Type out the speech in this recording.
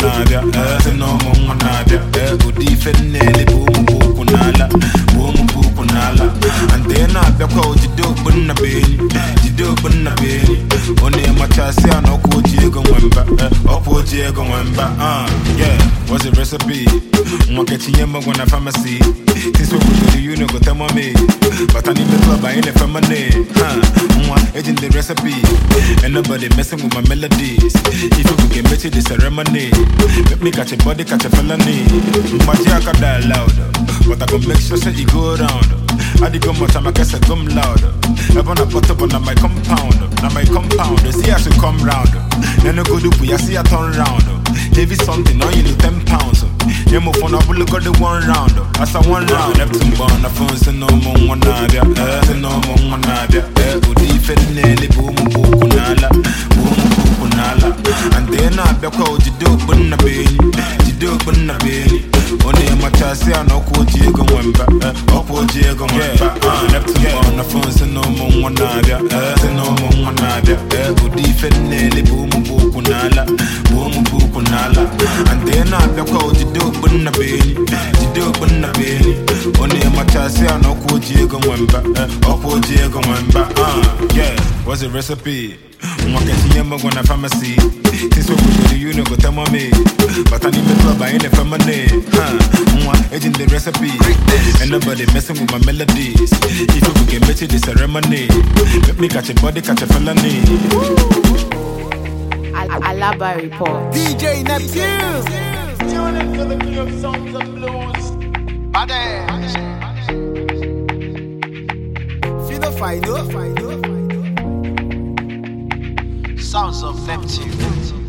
nabia, no mo nabia, udi fenele boom kunala, boom kunala. And then I be called Jido Bunna Baby, Jido Bunna Baby. Only my chassis and Oko Diego Wemba, Opo Diego Wemba. Yeah, what's the recipe? One catching him when I pharmacy. Since we go to the union, go tell me. But I need the club, I ain't a family. One agent the recipe. And nobody messing with my melodies. If you can make it the ceremony, let me catch a body, catch a felony. My jacket die loud, but I can make sure that you go around. I dig on my time, I guess I come louder. I wanna put up on my compound. Now my compound, see I should come round. Then I go do, I see I turn round. Heavy something, now you need 10 pounds. You move on, I will look at the one round. As I one round, Neptune born, I found say no more one nadia, no more one nadia. Good defend nearly boom, kunala, boom, kunala. And then I be called you do, but na baby, you do, but na baby. Only my chassis, I know what you go wemba, Opo Diego Wemba. Neptune born, I found say no more one nadia, no more one nadia. Good defend nearly boom, kunala, boom, kunala. And then I be called you do, but na baby, you do, but na baby. Only my chassis, I know what you go wemba, Opo Diego Wemba. Yeah, what's the recipe? One catching him when I pharmacy. Since we go to the union, go tell me. But I need the club, I ain't a family. One agent the recipe. And nobody messing with my melodies. If you can make it the ceremony, let me catch a body, catch a felony. Alaba report. DJ Neptune. Tune in for the king of songs and blues. Fino Fido. Sounds of Neptune.